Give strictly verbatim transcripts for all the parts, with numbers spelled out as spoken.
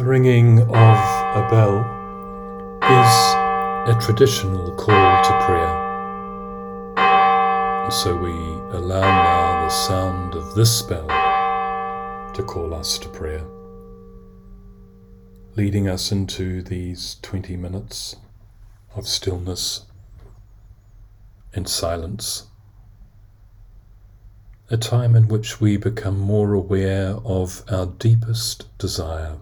The ringing of a bell is a traditional call to prayer. And so we allow now the sound of this bell to call us to prayer, leading us into these twenty minutes of stillness and silence, a time in which we become more aware of our deepest desire,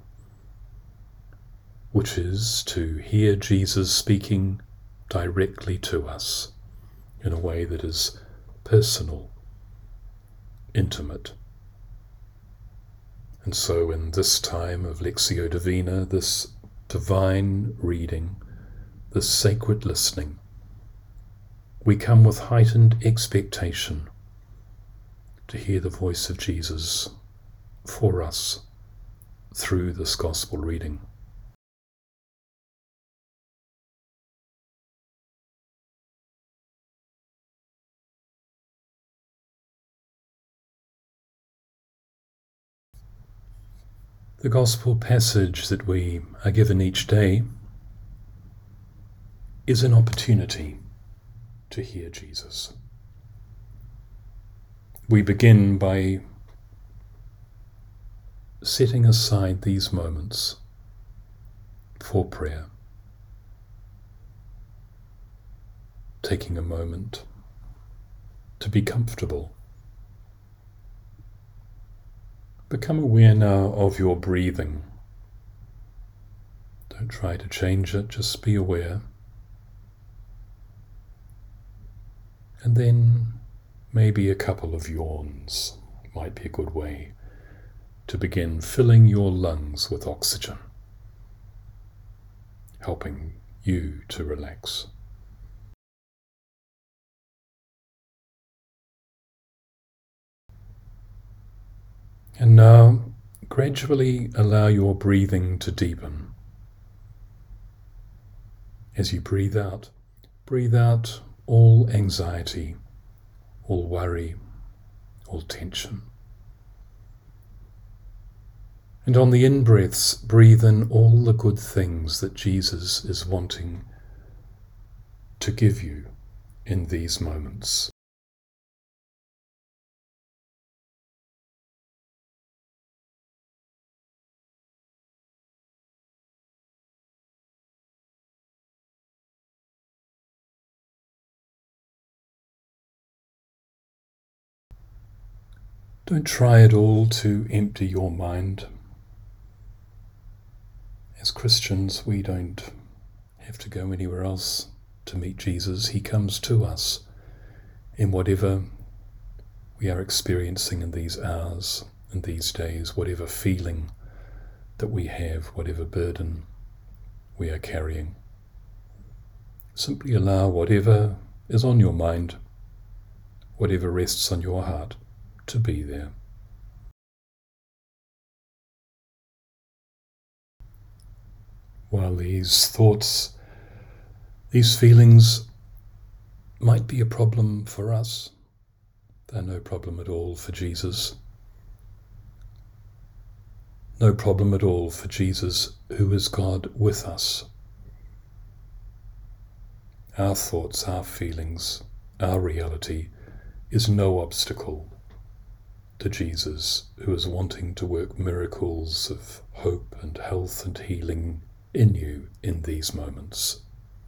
which is to hear Jesus speaking directly to us in a way that is personal, intimate. And so in this time of Lectio Divina, this divine reading, this sacred listening, we come with heightened expectation to hear the voice of Jesus for us through this gospel reading. The gospel passage that we are given each day is an opportunity to hear Jesus. We begin by setting aside these moments for prayer, taking a moment to be comfortable. Become aware now of your breathing. Don't try to change it, just be aware. And then maybe a couple of yawns might be a good way to begin filling your lungs with oxygen, helping you to relax. And now, gradually allow your breathing to deepen. As you breathe out, breathe out all anxiety, all worry, all tension. And on the in-breaths, breathe in all the good things that Jesus is wanting to give you in these moments. Don't try at all to empty your mind. As Christians, we don't have to go anywhere else to meet Jesus. He comes to us in whatever we are experiencing in these hours and these days, whatever feeling that we have, whatever burden we are carrying. Simply allow whatever is on your mind, whatever rests on your heart, to be there. While these thoughts, these feelings might be a problem for us, they're no problem at all for Jesus. No problem at all for Jesus, who is God with us. Our thoughts, our feelings, our reality is no obstacle to Jesus, who is wanting to work miracles of hope and health and healing in you in these moments.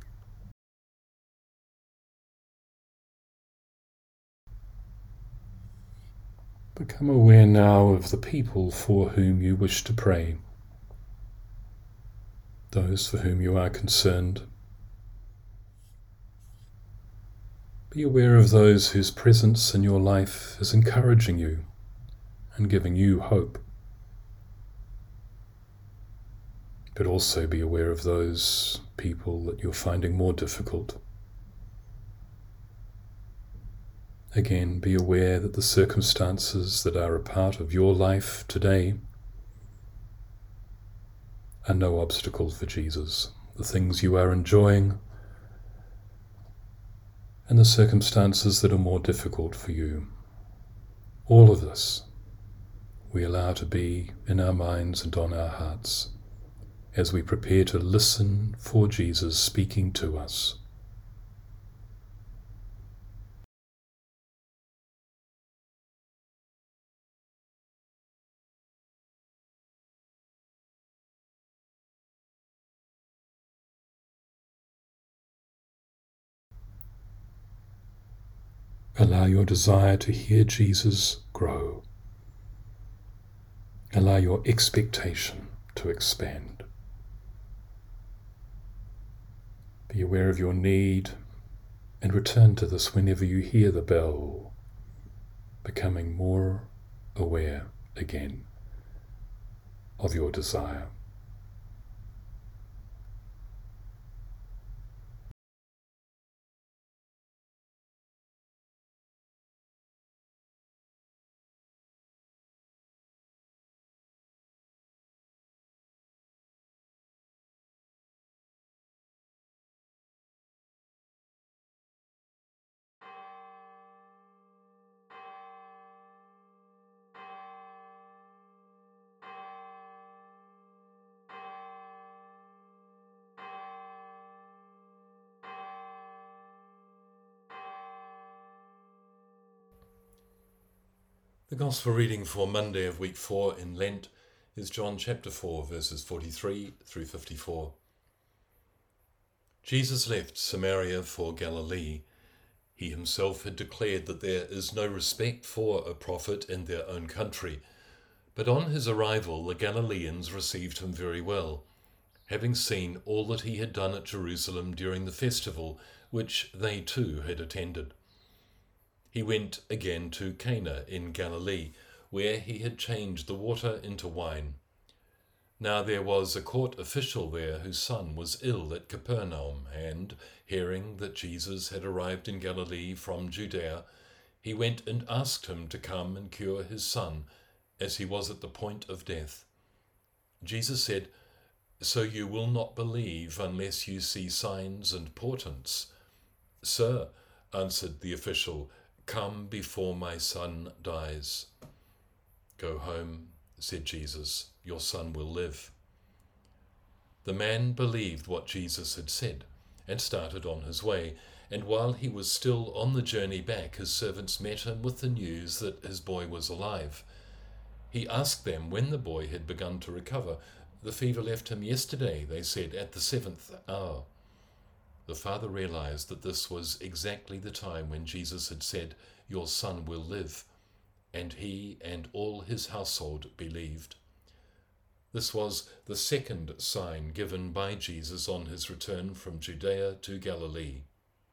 Become aware now of the people for whom you wish to pray, those for whom you are concerned. Be aware of those whose presence in your life is encouraging you and giving you hope. But also be aware of those people that you're finding more difficult. Again, be aware that the circumstances that are a part of your life today are no obstacle for Jesus. The things you are enjoying and the circumstances that are more difficult for you. All of this we allow to be in our minds and on our hearts as we prepare to listen for Jesus speaking to us. Allow your desire to hear Jesus grow. Allow your expectation to expand. Be aware of your need and return to this whenever you hear the bell, becoming more aware again of your desire. The Gospel reading for Monday of week four in Lent is John chapter four, verses forty-three through fifty-four. Jesus left Samaria for Galilee. He himself had declared that there is no respect for a prophet in their own country. But on his arrival, the Galileans received him very well, having seen all that he had done at Jerusalem during the festival, which they too had attended. He went again to Cana in Galilee, where he had changed the water into wine. Now there was a court official there whose son was ill at Capernaum, and, hearing that Jesus had arrived in Galilee from Judea, he went and asked him to come and cure his son, as he was at the point of death. Jesus said, "So you will not believe unless you see signs and portents?" "Sir," answered the official, "come before my son dies." "Go home," said Jesus, "your son will live." The man believed what Jesus had said and started on his way, and while he was still on the journey back, his servants met him with the news that his boy was alive. He asked them when the boy had begun to recover. "The fever left him yesterday," they said, "at the seventh hour." The father realized that this was exactly the time when Jesus had said, "Your son will live," and he and all his household believed. This was the second sign given by Jesus on his return from Judea to Galilee.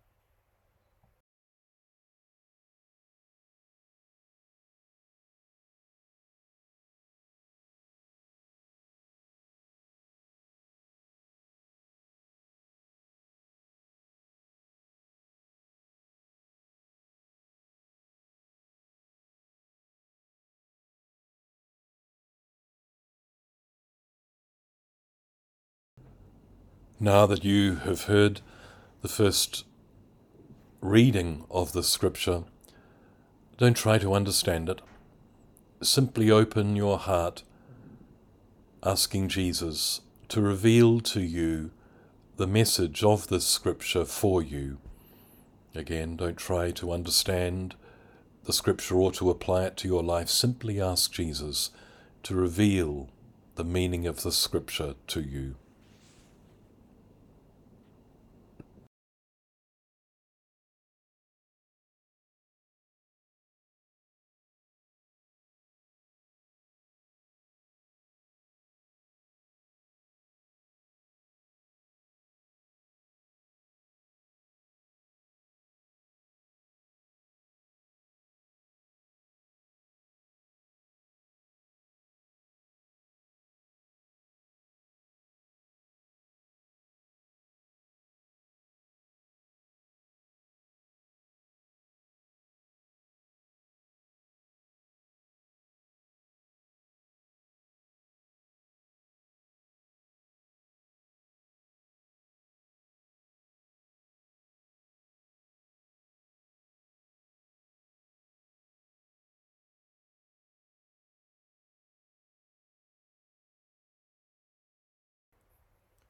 Now that you have heard the first reading of the scripture, don't try to understand it. Simply open your heart, asking Jesus to reveal to you the message of this scripture for you. Again, don't try to understand the scripture or to apply it to your life. Simply ask Jesus to reveal the meaning of the scripture to you.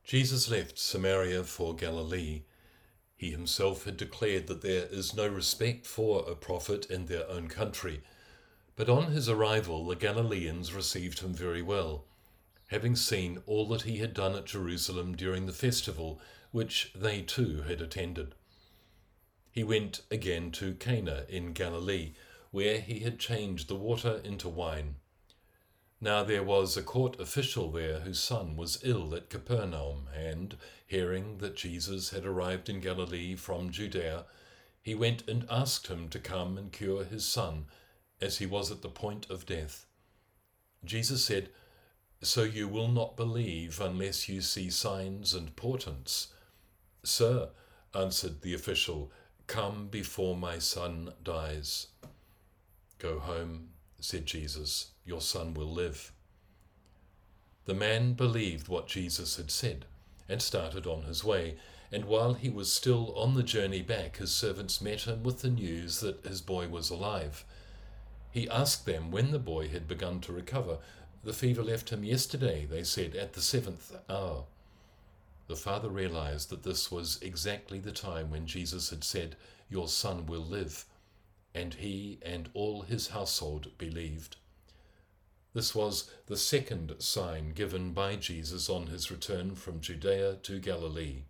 Jesus left Samaria for Galilee. He himself had declared that there is no respect for a prophet in their own country. But on his arrival, the Galileans received him very well, having seen all that he had done at Jerusalem during the festival, which they too had attended. He went again to Cana in Galilee, where he had changed the water into wine. Now there was a court official there whose son was ill at Capernaum, and, hearing that Jesus had arrived in Galilee from Judea, he went and asked him to come and cure his son, as he was at the point of death. Jesus said, "So you will not believe unless you see signs and portents?" "Sir," answered the official, "come before my son dies." "Go home," said Jesus, "your son will live." The man believed what Jesus had said and started on his way, and while he was still on the journey back, his servants met him with the news that his boy was alive. He asked them when the boy had begun to recover. "The fever left him yesterday," they said, "at the seventh hour." The father realized that this was exactly the time when Jesus had said, "Your son will live," and he and all his household believed. This was the second sign given by Jesus on his return from Judea to Galilee.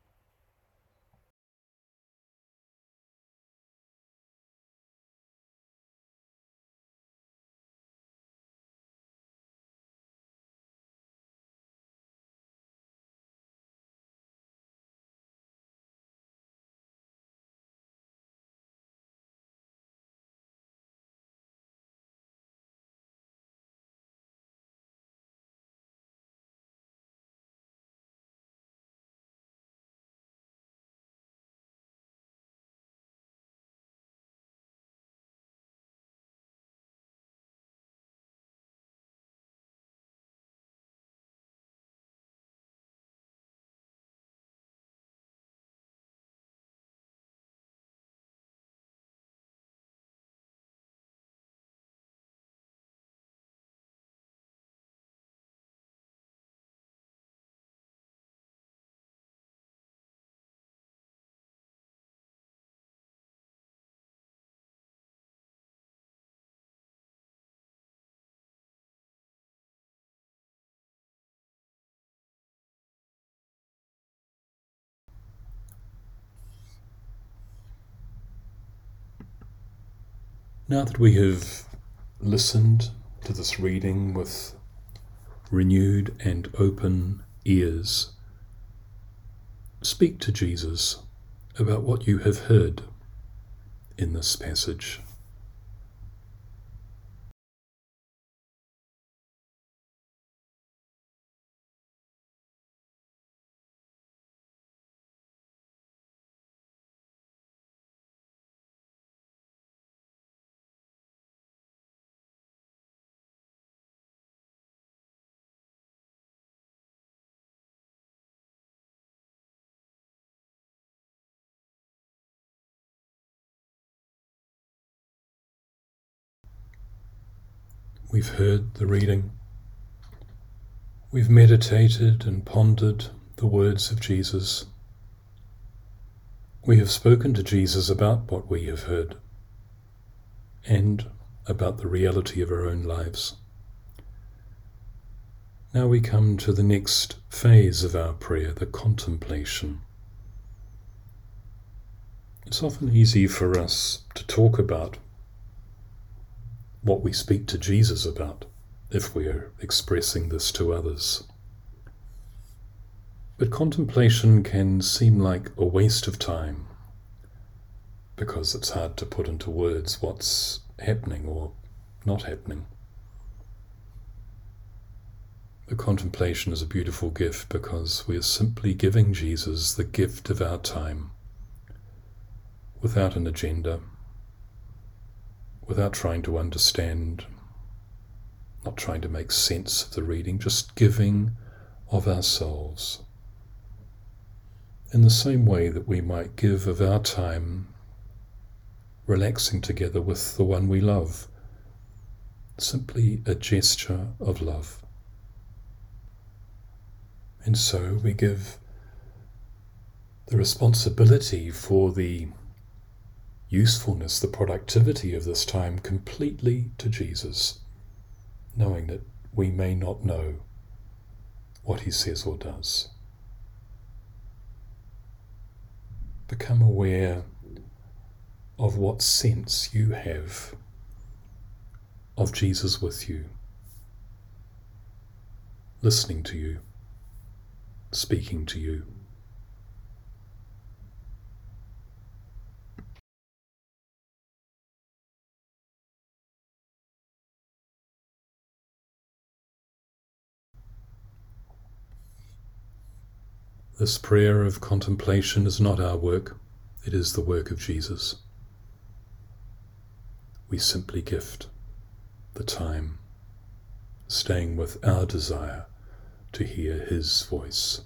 Now that we have listened to this reading with renewed and open ears, speak to Jesus about what you have heard in this passage. We've heard the reading. We've meditated and pondered the words of Jesus. We have spoken to Jesus about what we have heard and about the reality of our own lives. Now we come to the next phase of our prayer, the contemplation. It's often easy for us to talk about what we speak to Jesus about if we are expressing this to others. But contemplation can seem like a waste of time because it's hard to put into words what's happening or not happening. The contemplation is a beautiful gift because we are simply giving Jesus the gift of our time without an agenda, without trying to understand, not trying to make sense of the reading, just giving of ourselves. In the same way that we might give of our time relaxing together with the one we love, simply a gesture of love. And so we give the responsibility for the usefulness, the productivity of this time completely to Jesus, knowing that we may not know what he says or does. Become aware of what sense you have of Jesus with you, listening to you, speaking to you. This prayer of contemplation is not our work, it is the work of Jesus. We simply gift the time, staying with our desire to hear his voice.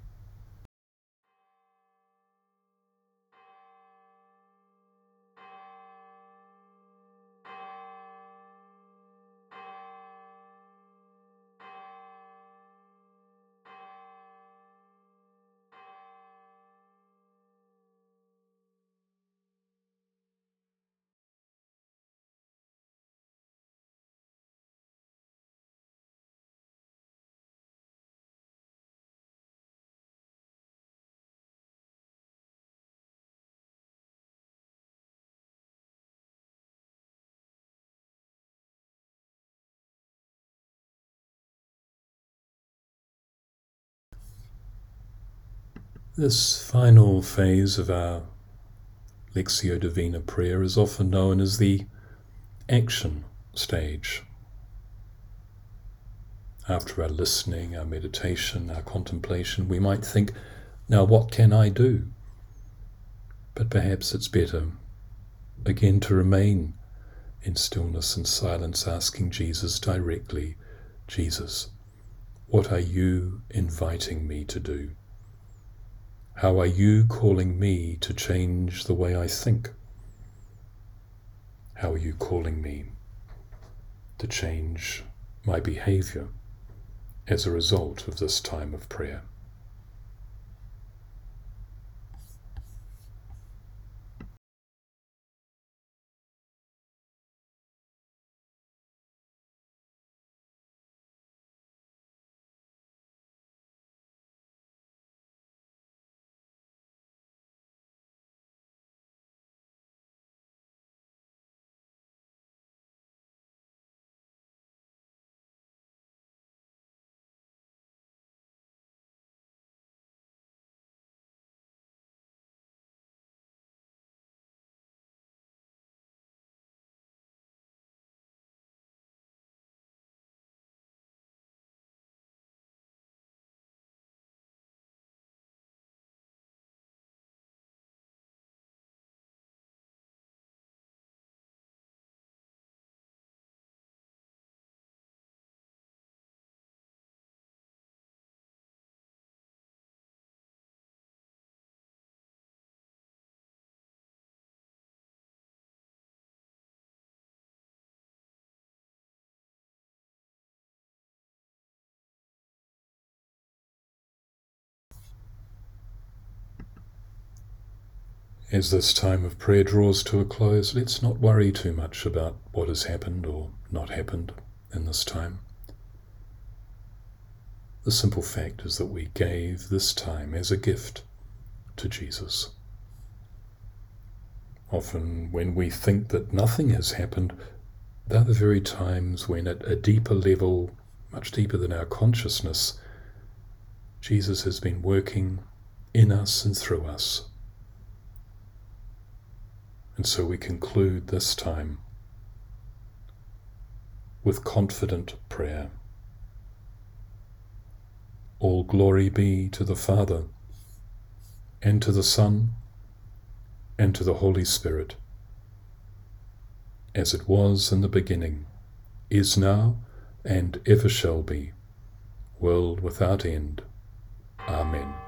This final phase of our Lectio Divina prayer is often known as the action stage. After our listening, our meditation, our contemplation, we might think, now what can I do? But perhaps it's better, again, to remain in stillness and silence, asking Jesus directly, Jesus, what are you inviting me to do? How are you calling me to change the way I think? How are you calling me to change my behavior as a result of this time of prayer? As this time of prayer draws to a close, let's not worry too much about what has happened or not happened in this time. The simple fact is that we gave this time as a gift to Jesus. Often when we think that nothing has happened, they're the very times when at a deeper level, much deeper than our consciousness, Jesus has been working in us and through us. And so we conclude this time with confident prayer. All glory be to the Father, and to the Son, and to the Holy Spirit, as it was in the beginning, is now, and ever shall be, world without end. Amen.